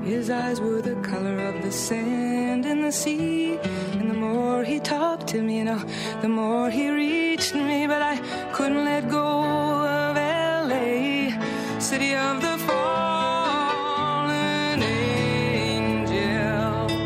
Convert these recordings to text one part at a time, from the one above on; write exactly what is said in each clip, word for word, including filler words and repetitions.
His eyes were the color of the sand in the sea. And the more he talked to me, you know, the more he reached me. But I couldn't let go of L A, city of the fallen angels.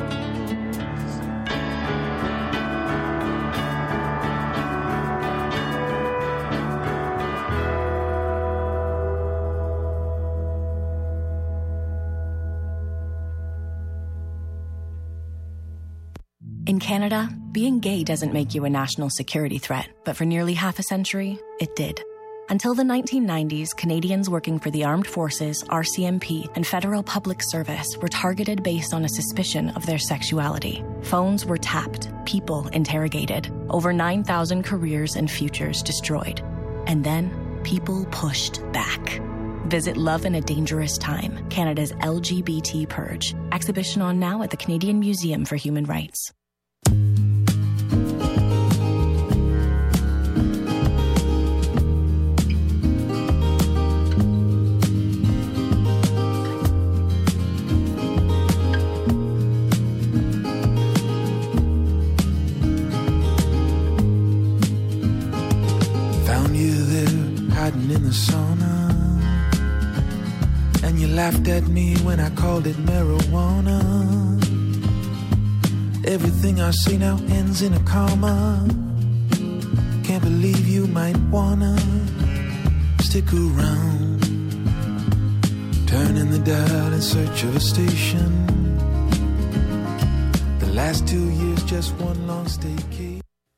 In Canada, being gay doesn't make you a national security threat, but for nearly half a century, it did. Until the nineteen nineties, Canadians working for the Armed Forces, R C M P, and Federal Public Service were targeted based on a suspicion of their sexuality. Phones were tapped, people interrogated, over nine thousand careers and futures destroyed. And then, people pushed back. Visit Love in a Dangerous Time, Canada's L G B T purge. Exhibition on now at the Canadian Museum for Human Rights. In the sauna, and you laughed at me when I called it marijuana. Everything I say now ends in a comma. Can't believe you might wanna stick around, turning the dial in search of a station. The last two years just one long staycation.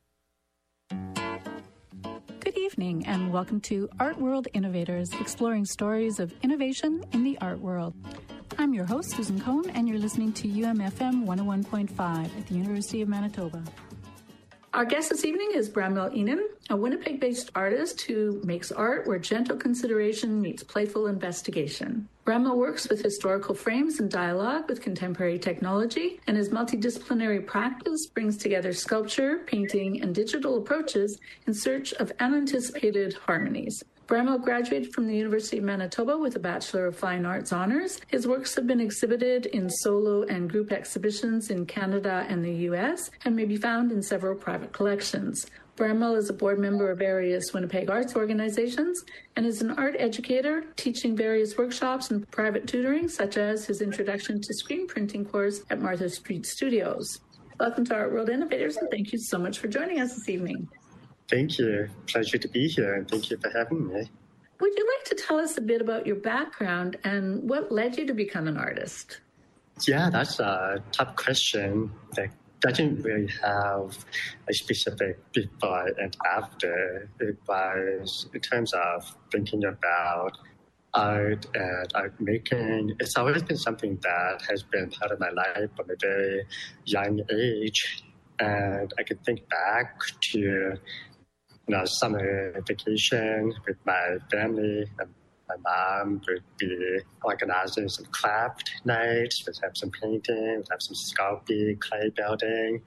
And welcome to Art World Innovators, exploring stories of innovation in the art world. I'm your host, Susan Cohn, and you're listening to U M F M one oh one point five at the University of Manitoba. Our guest this evening is Bramwell Enam, a Winnipeg-based artist who makes art where gentle consideration meets playful investigation. Bramwell works with historical frames and dialogue with contemporary technology, and his multidisciplinary practice brings together sculpture, painting, and digital approaches in search of unanticipated harmonies. Bramwell graduated from the University of Manitoba with a Bachelor of Fine Arts honors. His works have been exhibited in solo and group exhibitions in Canada and the U S and may be found in several private collections. Bramwell is a board member of various Winnipeg arts organizations and is an art educator, teaching various workshops and private tutoring, such as his introduction to screen printing course at Martha Street Studios. Welcome to Art World Innovators, and thank you so much for joining us this evening. Thank you. Pleasure to be here, and thank you for having me. Would you like to tell us a bit about your background and what led you to become an artist? Yeah, that's a tough question that doesn't really have a specific before and after. It was, in terms of thinking about art and art making, it's always been something that has been part of my life from a very young age. And I can think back to, you know, summer vacation with my family, and my mom would be organizing some craft nights, we'd have some painting, we'd have some sculpting, clay building.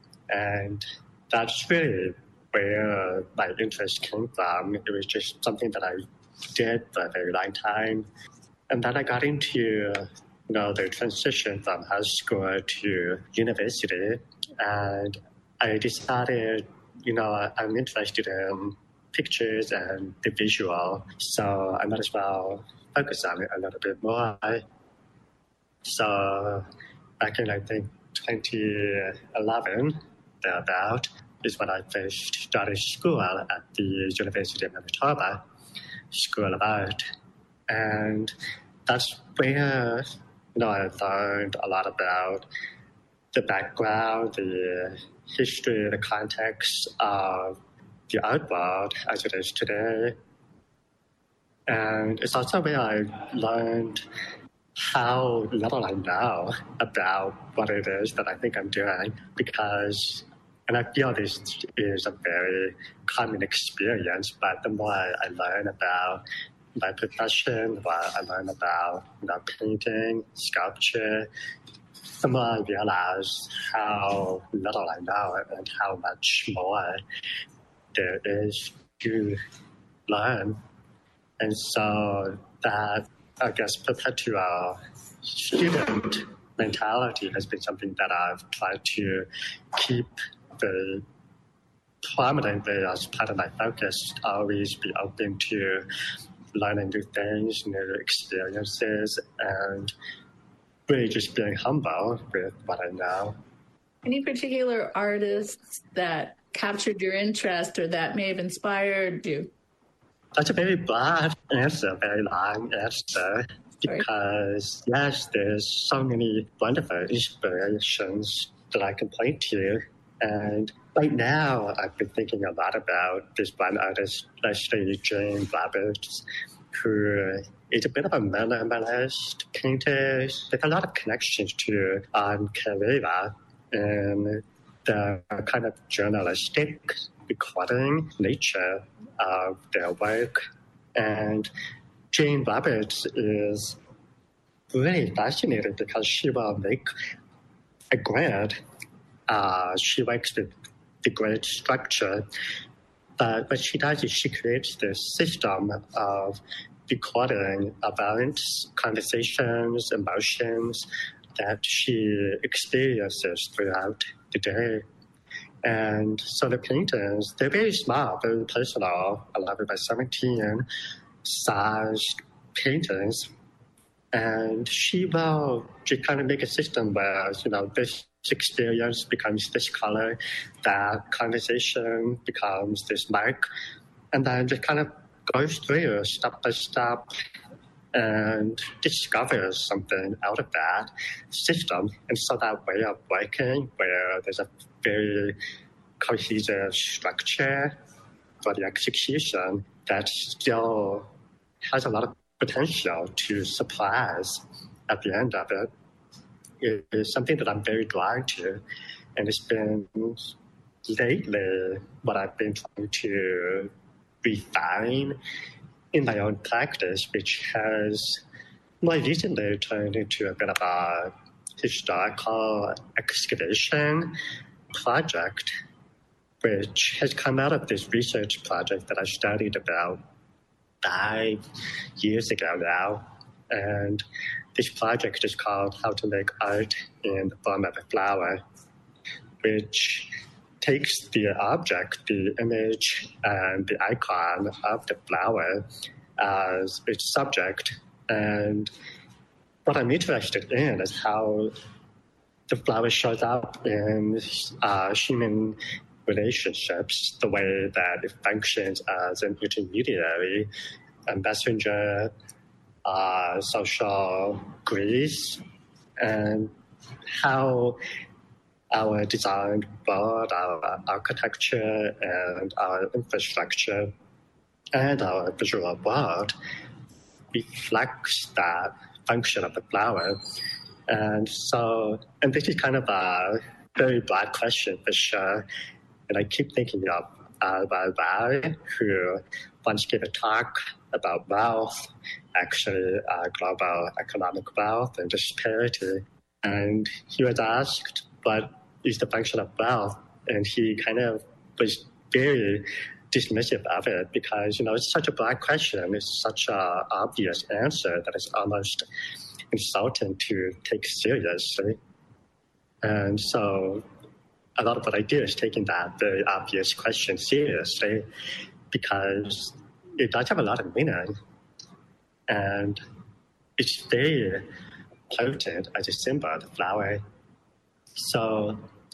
And that's really where my interest came from. It was just something that I did for a very long time. And then I got into, you know, the transition from high school to university. And I decided, you know, I'm interested in pictures and the visual, so I might as well focus on it a little bit more. So back in, I think, twenty eleven, thereabout, is when I first started school at the University of Manitoba, School of Art. And that's where, you know, I learned a lot about the background, the history, the context of the art world as it is today. And it's also where I learned how little I know about what it is that I think I'm doing, because, and I feel this is a very common experience, but the more I, I learn about my profession, the more I learn about, you know, painting, sculpture, the more I realize how little I know and how much more there is to learn. And so that I guess, perpetual student mentality has been something that I've tried to keep very prominently as part of my focus, always be open to learning new things, new experiences, and really just being humble with what I know. Any particular artists that captured your interest or that may have inspired you? That's a very broad answer, very long answer, because yes, there's so many wonderful inspirations that I can point to. And right now, I've been thinking a lot about this one artist, Leslie Jane Roberts, who is a bit of a minimalist painter with a lot of connections to Ann Carrera and the kind of journalistic recording nature of their work. And Jane Roberts is really fascinating because she will make a grid. Uh, she works with the grid structure, but what she does is she creates this system of recording events, conversations, emotions that she experiences throughout the day. And so the paintings, they're very small, very personal, eleven by seventeen sized paintings. And she will just kind of make a system where, you know, this experience becomes this color, that conversation becomes this mark, and then just kind of goes through step by step and discovers something out of that system. And so that way of working, where there's a very cohesive structure for the execution that still has a lot of potential to surprise at the end of it, it is something that I'm very drawn to. And it's been lately what I've been trying to refine in my own practice, which has more recently turned into a bit of a historical excavation project, which has come out of this research project that I studied about five years ago now. And this project is called How to Make Art in the Form of a Flower, which takes the object, the image, and the icon of the flower as its subject. And what I'm interested in is how the flower shows up in uh, human relationships, the way that it functions as an intermediary, a messenger, uh, social grease, and how our design world, our architecture, and our infrastructure, and our visual world reflects that function of the flower. And so, and this is kind of a very broad question for sure. And I keep thinking of Alvar Aalto, who once gave a talk about wealth, actually uh, global economic wealth and disparity. And he was asked, what is the function of wealth? And he kind of was very dismissive of it because, you know, it's such a broad question. It's such an obvious answer that it's almost insulting to take seriously. And so a lot of what I do is taking that very obvious question seriously because it does have a lot of meaning. And it's very potent as a symbol of the flower. So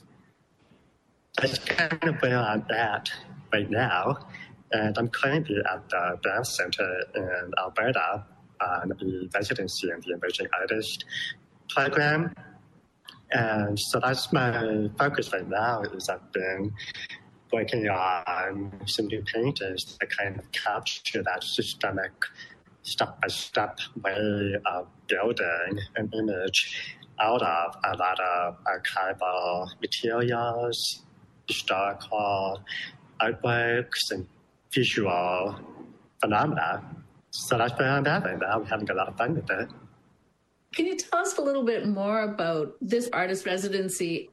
that's kind of where I'm at right now. And I'm currently at the Brown Center in Alberta on a residency in the Emerging Artist program. And so that's my focus right now is I've been working on some new paintings that kind of capture that systemic step-by-step way of building an image out of a lot of archival materials, historical artworks, and visual phenomena. So that's where I'm at right now. I'm having a lot of fun with it. Can you tell us a little bit more about this artist residency?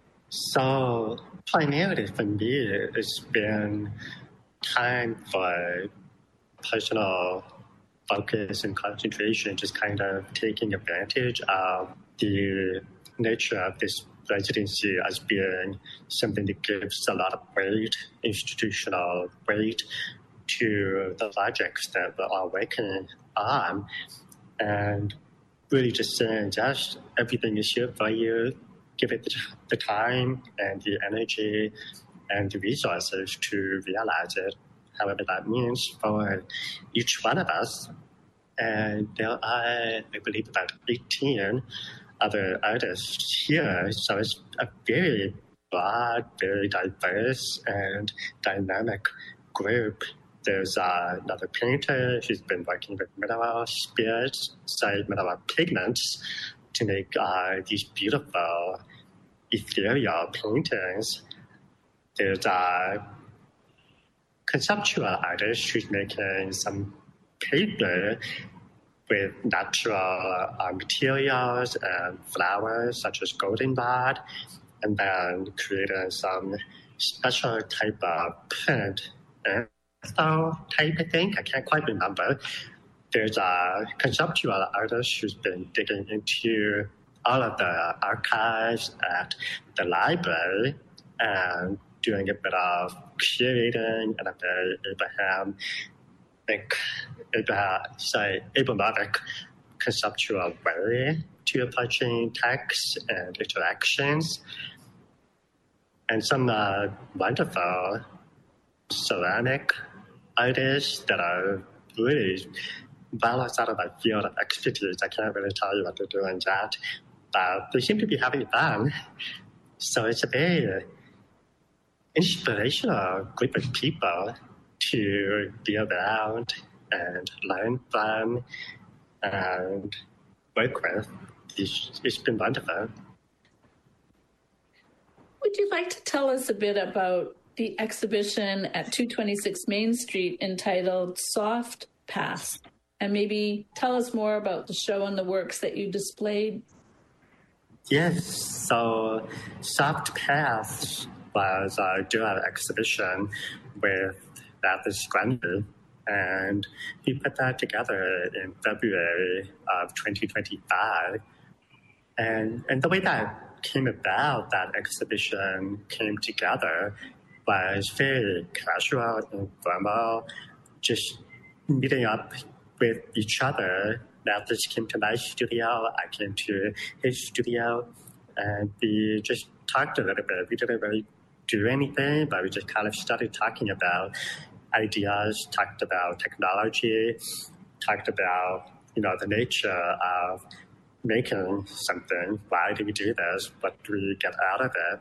So primarily for me, it's been time for personal focus and concentration, just kind of taking advantage of the nature of this residency as being something that gives a lot of weight, institutional weight, to the projects that we are working on. And really just saying, just everything is here for you. Give it the time and the energy and the resources to realize it, however that means for each one of us. And there are, I believe, about eighteen other artists here. So it's a very broad, very diverse and dynamic group. There's uh, another painter who's been working with mineral spirits, sorry, mineral pigments to make uh, these beautiful ethereal paintings. There's a conceptual artist who's making some paper with natural uh, materials and flowers such as goldenrod, and then creating some special type of print and type, I think. I can't quite remember. There's a conceptual artist who's been digging into all of the archives at the library and doing a bit of curating in a very Abraham, like, Abraham, sorry, Abrahamic conceptual way to approaching texts and interactions. And some uh, wonderful ceramic artists that are really well outside of my field of expertise. I can't really tell you what they're doing yet, but they seem to be having fun. So it's a very inspirational group of people to be around and learn from and work with. It's, it's been wonderful. Would you like to tell us a bit about the exhibition at two twenty-six Main Street entitled Soft Paths, and maybe tell us more about the show and the works that you displayed? Yes, so Soft Paths was a dual exhibition with Atlas Grundy, and we put that together in February of twenty twenty-five. And, and the way that came about, that exhibition came together, was very casual and informal, just meeting up with each other. Atlas came to my studio, I came to his studio, and we just talked a little bit. We didn't really do anything, but we just kind of started talking about ideas, talked about technology, talked about, you know, the nature of making something. Why do we do this? What do we get out of it?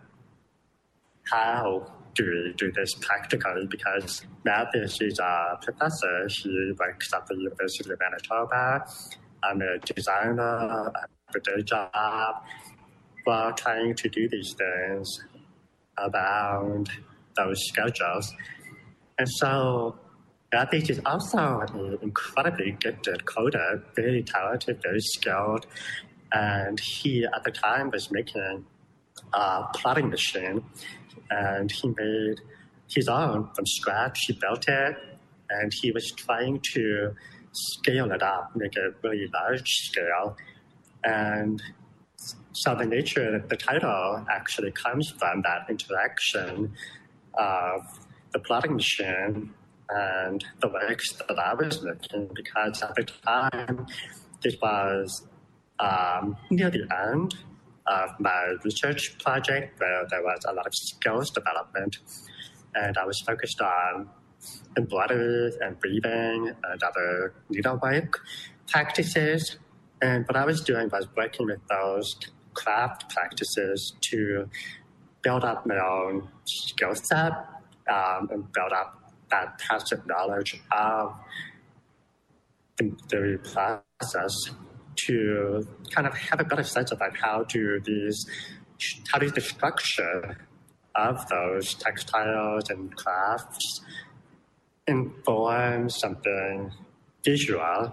How do we do this practically? Because Mathis is a professor. He works at the University of Manitoba. I'm a designer. I have a day job. While trying to do these things around those schedules. And so Mathis is also an incredibly gifted coder, very talented, very skilled. And he, at the time, was making a plotting machine. And he made his own from scratch. He built it, and he was trying to scale it up, make it really large scale. And so the nature of the title actually comes from that interaction of the plotting machine and the works that I was making, because at the time, this was um, near the end of my research project where there was a lot of skills development, and I was focused on embroidery and weaving and other needlework practices. And what I was doing was working with those craft practices to build up my own skill set um, and build up that tacit knowledge of the, the process to kind of have a better sense of like how do these, how does the structure of those textiles and crafts inform something visual.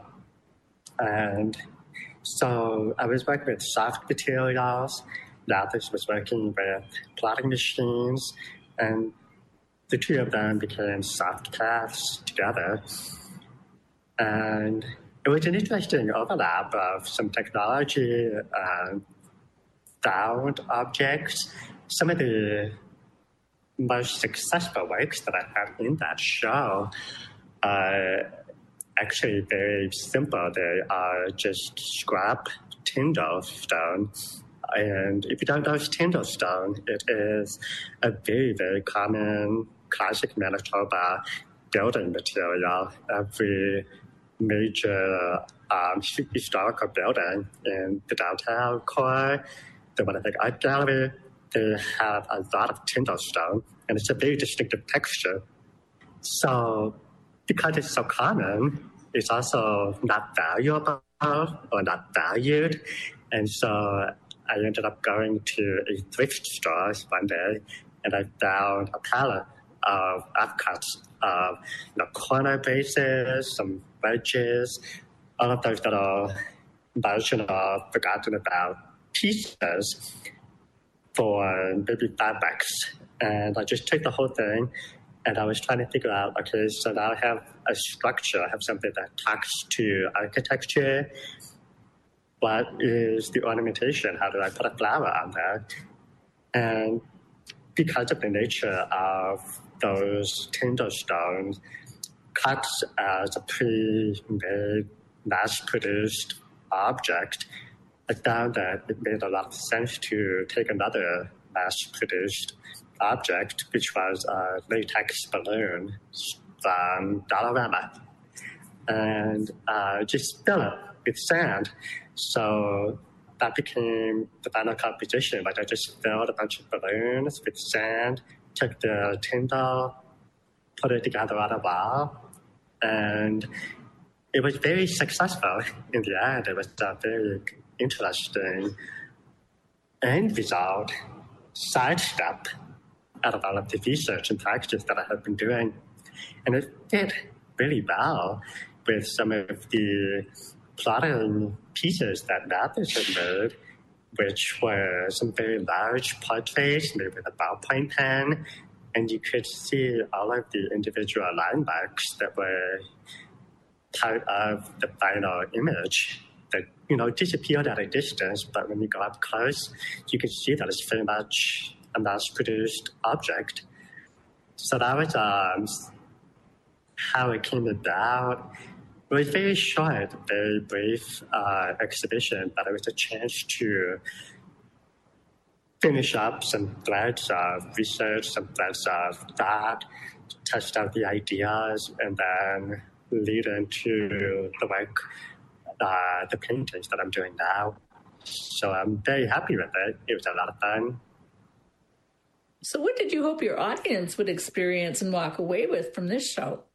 And so I was working with soft materials. Mathis was working with plotting machines, and the two of them became Soft Paths together. And it was an interesting overlap of some technology, uh, found objects. Some of the most successful works that I had in that show are actually very simple. They are just scrap Tyndall stone. And if you don't know Tyndall stone, it is a very, very common classic Manitoba building material. Every major um, historical building in the downtown core, the Winnipeg Art Gallery, they have a lot of Tyndall stone, and it's a very distinctive texture. So because it's so common, it's also not valuable or not valued. And so I ended up going to a thrift store one day, and I found a palette of offcuts of you know, corner bases, some wedges, all of those little marginal, forgotten about pieces for maybe five bucks. And I just took the whole thing, and I was trying to figure out, okay, so now I have a structure, I have something that talks to architecture. What is the ornamentation? How do I put a flower on there? And because of the nature of those Tyndall stones, cut as a pre-made, mass-produced object, I found that it made a lot of sense to take another mass-produced object, which was a latex balloon from Dollarama, and uh, just fill it with sand. So that became the final composition. Like I just filled a bunch of balloons with sand, took the Tyndall, put it together on a wall, and it was very successful in the end. It was a very interesting end result, sidestep out of all of the research and practice that I had been doing. And it fit really well with some of the plotting pieces that Mathis had made, which were some very large portraits made with a ballpoint pen. And you could see all of the individual line marks that were part of the final image that, you know, disappeared at a distance, but when you go up close, you can see that it's very much a mass-produced object. So that was um, how it came about. It was very short, very brief uh, exhibition, but it was a chance to finish up some threads of research, some threads of thought, test out the ideas, and then lead into the work, uh, the paintings that I'm doing now. So I'm very happy with it. It was a lot of fun. So what did you hope your audience would experience and walk away with from this show?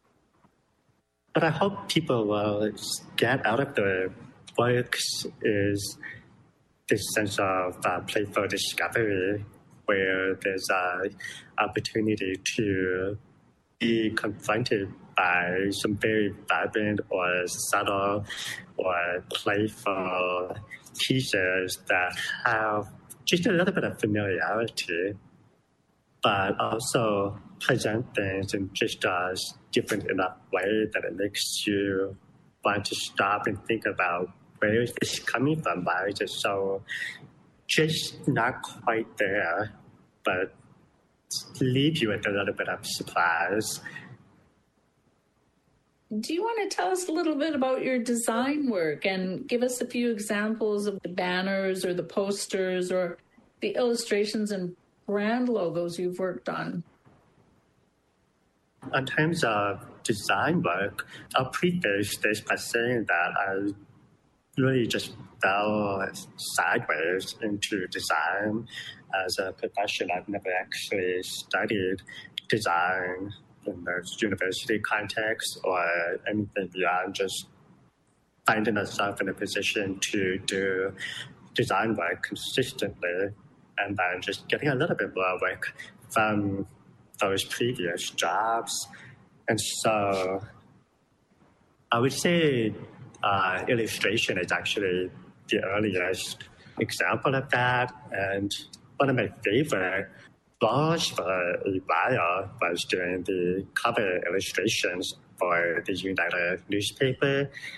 What I hope people will get out of the works is this sense of uh, playful discovery, where there's an opportunity to be confronted by some very vibrant or subtle or playful pieces that have just a little bit of familiarity, but also present things in just a different enough way that it makes you want to stop and think about, where is this coming from? Why is it so just not quite there, but leave you with a little bit of surprise. Do you want to tell us a little bit about your design work and give us a few examples of the banners or the posters or the illustrations and brand logos you've worked on? In terms of design work, I'll preface this by saying that I really just fell sideways into design as a profession. I've never actually studied design in the university context or anything beyond just finding myself in a position to do design work consistently and then just getting a little bit more work from those previous jobs. And so I would say uh, illustration is actually the earliest example of that. And one of my favorite roles for a while was doing the cover illustrations for the United newspaper.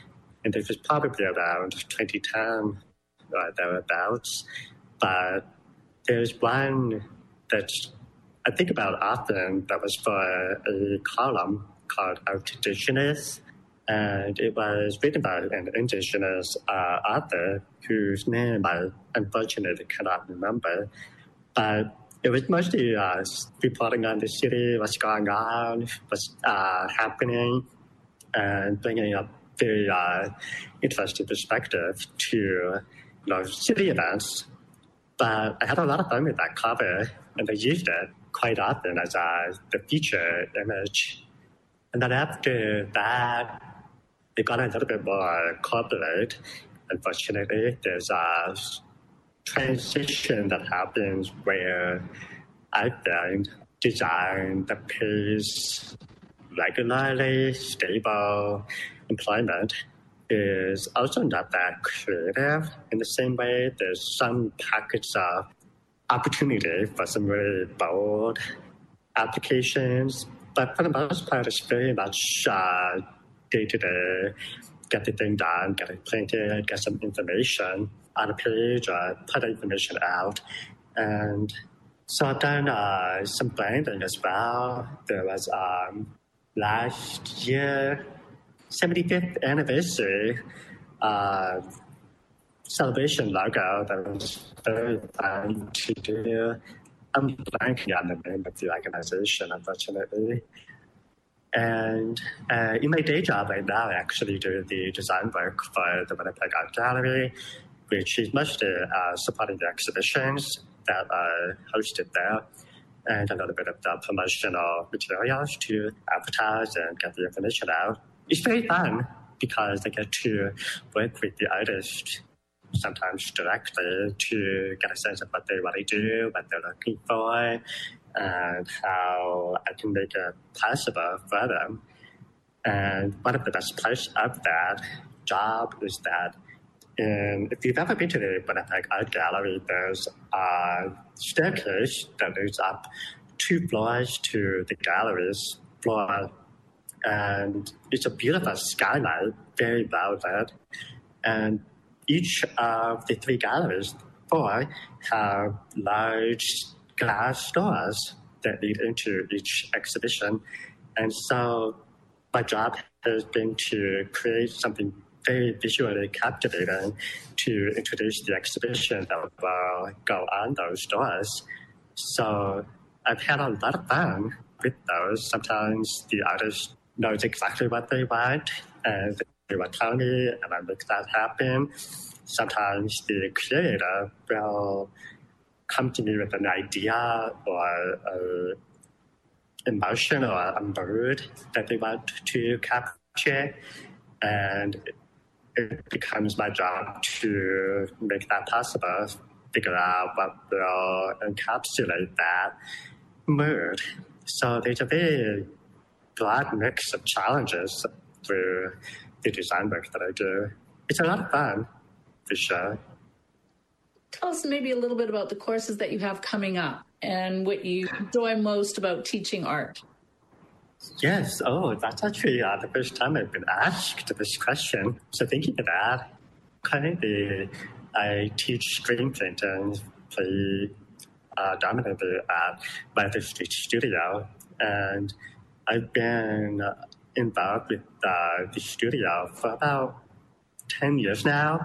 and this was probably around twenty ten or thereabouts. But there's one that I think about often that was for a column called Out Indigenous, and it was written by an Indigenous uh, author whose name I unfortunately cannot remember, but it was mostly uh, reporting on the city, what's going on, what's uh, happening, and bringing a very uh, interesting perspective to you know, city events. But I had a lot of fun with that cover, and I used it quite often as uh, the feature image. And then after that, it got a little bit more corporate. Unfortunately, there's a transition that happens where I find design that pays regularly, stable employment is also not that creative. In the same way, there's some pockets of opportunity for some really bold applications, but for the most part, it's very much uh, day-to-day, get the thing done, get it printed, get some information on a page, or put information out. And so I've done uh, some branding as well. There was um, last year, seventy-fifth anniversary uh, celebration logo that was very fun to do. I'm blanking on the name of the organization, unfortunately. And uh, in my day job right now, I actually do the design work for the Winnipeg Art Gallery, which is mostly uh, supporting the exhibitions that are hosted there, and a little bit of the promotional materials to advertise and get the information out. It's very fun because I get to work with the artist sometimes directly to get a sense of what they want to do, what they're looking for, and how I can make it possible for them. And one of the best parts of that job is that in, if you've ever been to the Winnipeg Art Gallery, there's a staircase that leads up two floors to the gallery's floor. And it's a beautiful skylight, very well lit. And each of the three galleries, four, have large glass doors that lead into each exhibition. And so my job has been to create something very visually captivating to introduce the exhibition that will go on those doors. So I've had a lot of fun with those. Sometimes the artist knows exactly what they want, and they will tell me, and I make that happen. Sometimes the creator will come to me with an idea or an emotion or a mood that they want to capture, and it becomes my job to make that possible, figure out what will encapsulate that mood. So there's a very broad mix of challenges through the design work that I do. It's a lot of fun, for sure. Tell us maybe a little bit about the courses that you have coming up and what you enjoy most about teaching art. Yes. Oh, that's actually uh, the first time I've been asked this question. So thank you for that. Currently, I teach screen printing pretty uh, dominantly at my district studio, and I've been involved with uh, the studio for about ten years now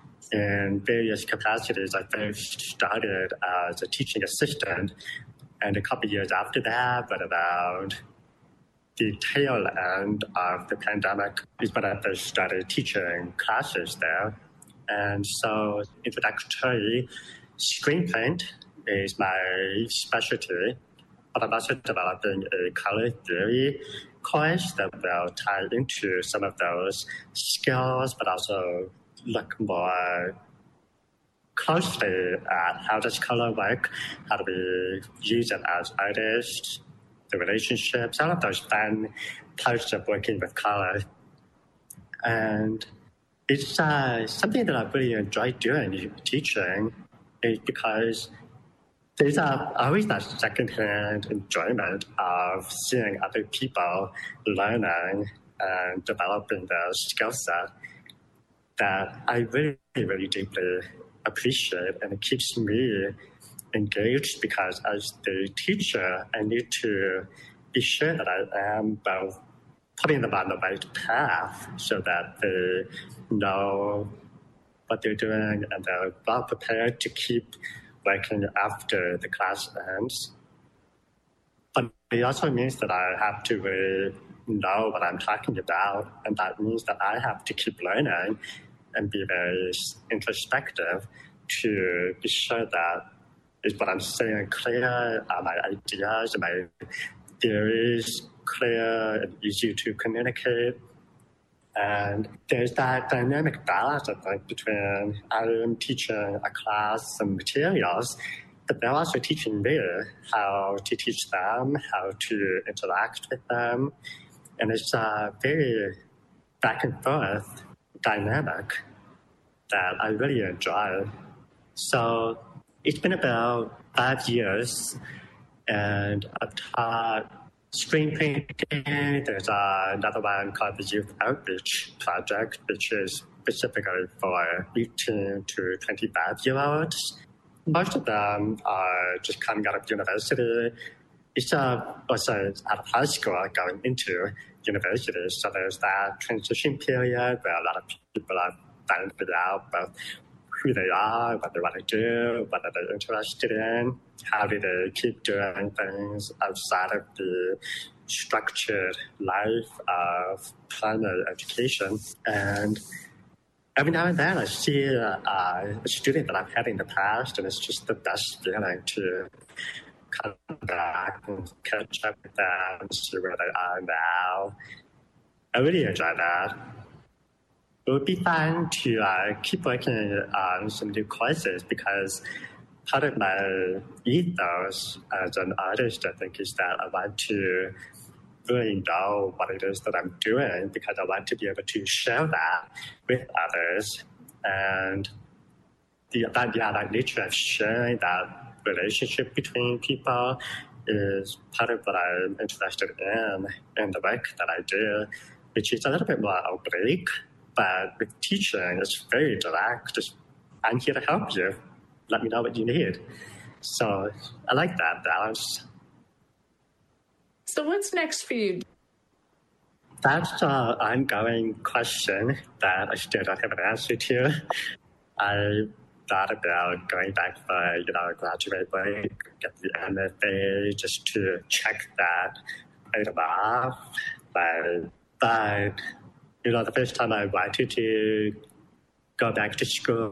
in various capacities. I first started as a teaching assistant, and a couple of years after that, but around the tail end of the pandemic is when I first started teaching classes there. And so introductory screen print is my specialty, but I'm also developing a color theory course that will tie into some of those skills, but also look more closely at how does color work, how do we use it as artists, the relationships, all of those fun parts of working with color. And it's uh, something that I really enjoy doing, teaching, is because there's uh, always that secondhand enjoyment of seeing other people learning and developing their skill set. that I really, really deeply appreciate, and it keeps me engaged because as the teacher, I need to be sure that I am both putting them on the right path so that they know what they're doing and they're well prepared to keep working after the class ends. But it also means that I have to really know what I'm talking about, and that means that I have to keep learning and be very introspective to be sure that is what I'm saying clear, are my ideas and my theories clear and easy to communicate. And there's that dynamic balance, I think, between I am teaching a class and materials, but they're also teaching me how to teach them, how to interact with them. And it's a very back and forth dynamic that I really enjoy. So it's been about five years, and I've taught screen painting. There's another one called the Youth Outreach Project, which is specifically for eighteen to twenty-five-year-olds. Most of them are just coming out of university. It's uh, also out of high school going into university. So there's that transition period where a lot of people are trying to figure out both who they are, what they want to do, what are they interested in, how do they keep doing things outside of the structured life of primary education. And every now and then I see uh, a student that I've had in the past, and it's just the best feeling to come back and catch up with them and see where they are now. I really enjoy that. It would be fun to uh, keep working on some new courses, because part of my ethos as an artist, I think, is that I want to really know what it is that I'm doing, because I want to be able to share that with others. And the, that, yeah, that nature of sharing that relationship between people is part of what I'm interested in in the work that I do, which is a little bit more oblique. But with teaching, it's very direct. Just, I'm here to help you. Let me know what you need. So I like that balance. So what's next for you? That's an ongoing question that I still don't have an answer to. I thought about going back for, you know, a graduate break, get the M F A, just to check that item off. But, but you know, the first time I wanted to go back to school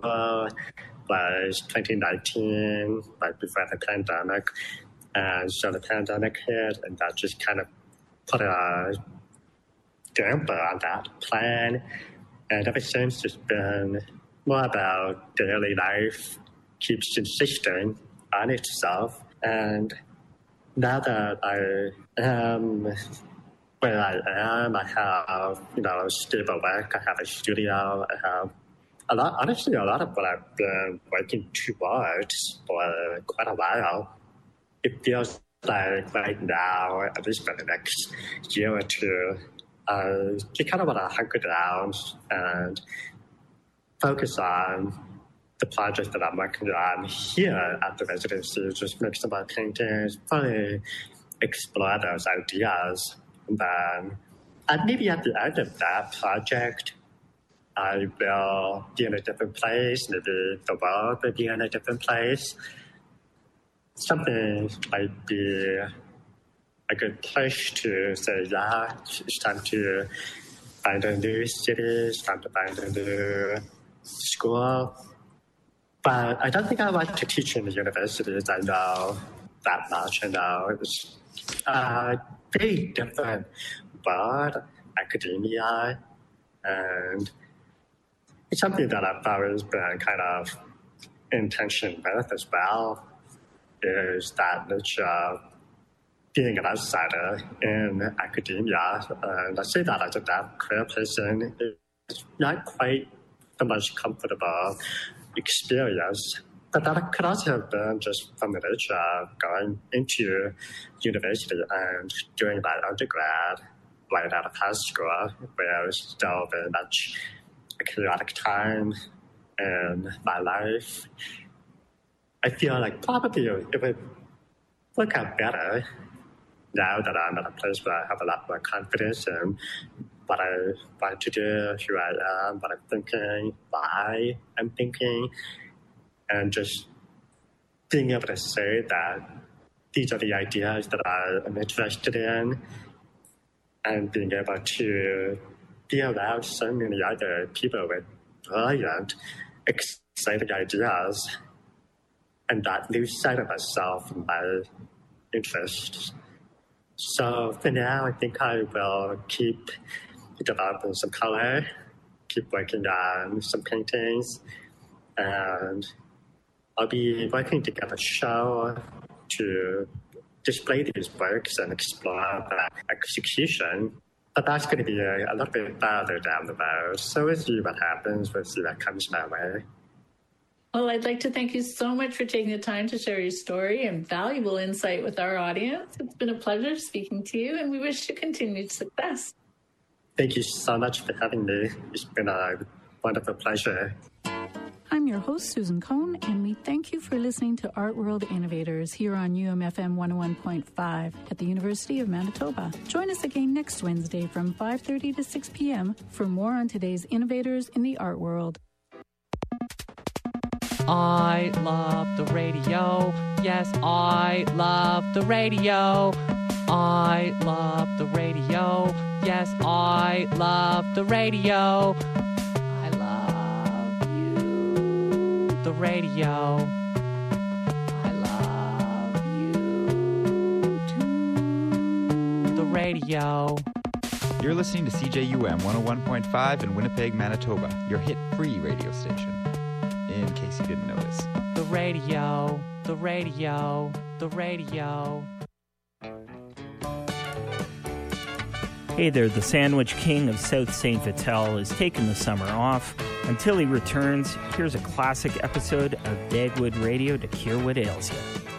was twenty nineteen, right before the pandemic. And so the pandemic hit, and that just kind of put a damper on that plan. And ever since, it's been more about daily life, keeps insisting on itself. And now that I am where I am, I have, you know, stable work, I have a studio, I have a lot, honestly, a lot of what I've been working towards for quite a while. It feels like right now, at least for the next year or two, I just kind of want to hunker down and focus on the project that I'm working on here at the residency, just make some more paintings, probably explore those ideas. And then and maybe at the end of that project, I will be in a different place, maybe the world will be in a different place. Something might be a good push to say, yeah, it's time to find a new city, it's time to find a new school. But I don't think I want to teach in the universities. I know that much. I know it's a very different world, academia, and it's something that I've always been kind of in tension with as well, is that nature of being an outsider in academia. And I say that as a deaf queer person, it's not quite the most comfortable experience. But that could also have been just from the nature of going into university and doing that undergrad right out of high school, where I was still very much a chaotic time in my life. I feel like probably it would work out better now that I'm at a place where I have a lot more confidence in what I want to do, who I am, what I'm thinking, why I'm thinking, and just being able to say that these are the ideas that I am interested in, and being able to be around so many other people with brilliant, exciting ideas, and not lose sight of myself and my interests. So for now, I think I will keep developing some color, keep working on some paintings, and I'll be working to get a show to display these works and explore the execution. But that's going to be a, a little bit farther down the road. So we'll see what happens. We'll see what comes my way. Well, I'd like to thank you so much for taking the time to share your story and valuable insight with our audience. It's been a pleasure speaking to you, and we wish you continued success. Thank you so much for having me. It's been a wonderful pleasure. I'm your host, Susan Cohn, and we thank you for listening to Art World Innovators here on U M F M one oh one point five at the University of Manitoba. Join us again next Wednesday from five thirty to six p.m. for more on today's innovators in the art world. I love the radio. Yes, I love the radio. I love the radio. Yes, I love the radio. I love you, the radio. I love you too, the radio. You're listening to C J U M one oh one point five in Winnipeg, Manitoba, your hit-free radio station, in case you didn't notice. The radio, the radio, the radio. Hey there, the Sandwich King of South Saint Vital is taking the summer off. Until he returns, here's a classic episode of Dagwood Radio to cure what ails you.